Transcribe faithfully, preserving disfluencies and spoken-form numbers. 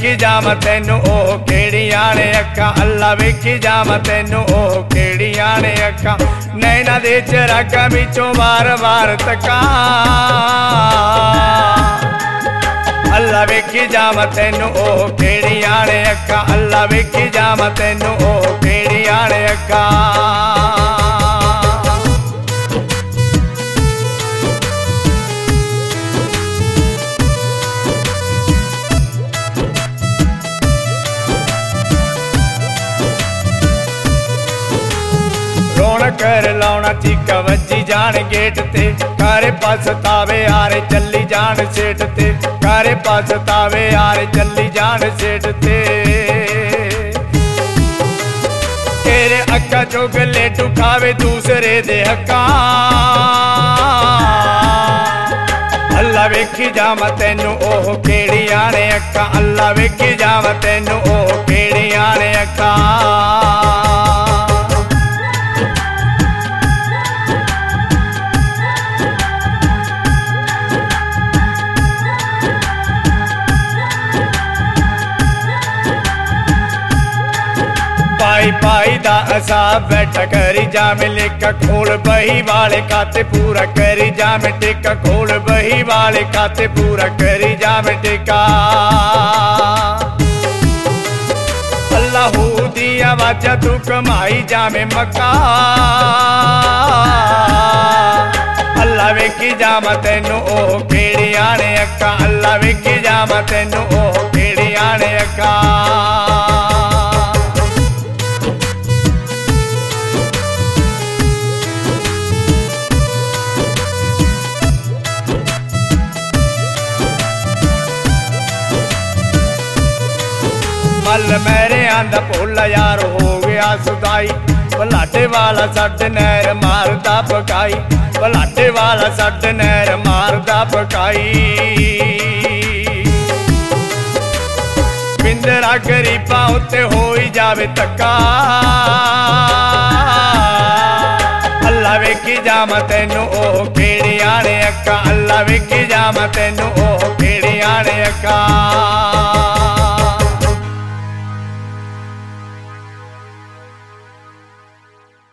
वेखी जावां तैनू ओह किहड़ियां ने अक्खां, अल्लाह वेखी जावां तैनू ओह किहड़ियां ने अक्खां। नैना दे चरागां विचों वार वार तकां, अल्लाह वेखी जावां तैनू ओह किहड़ियां ने अक्खां, अल्लाह वेखी जावां तैनू ओह किहड़ियां ने अक्खां। कर लाउणा चीका वजी जान गेट ते, कारे पछतावे यारे चली जान सेठ ते, कारे पछतावे यारे चली जान सेठ ते। तेरे अक्का चुगले टुकावे दूसरे दे हक्कां, अल्लाह वेखी जावां तैनू ओह किहड़ियां ने अक्खां, अल्लाह वेखी जावां तैनू ओह किहड़ियां ने अक्खां। पाई पाई दा असाब बैठा करी जामे लेखा, खोल बही वाले खाते पूरा करी जामे टेका, खोल बही वाले खाते पूरा करी जामे टेका। अल्लाहू दी आवाज़ा तू कमाई जामे मक्का, अल्लाह वेखी जावां तैनू ओह किहड़ियां ने अक्खां, अल्लाह वेखी जावां तैनू ओह किहड़ियां ने अक्खां। मल मेरे आंदा भोला यार हो गया सुदाई, बलाटे वाला सट नहर मारदा पकाई, बलाटे वाला सट नहर मारदा पकाई। बिंदरा गरीबां उत्ते होई जावे तक्का, अल्लाह वेखी जावां तैनू ओह किहड़ियां ने अक्खां, अल्लाह वेखी जावां तैनू ओह किहड़ियां ने अक्खां।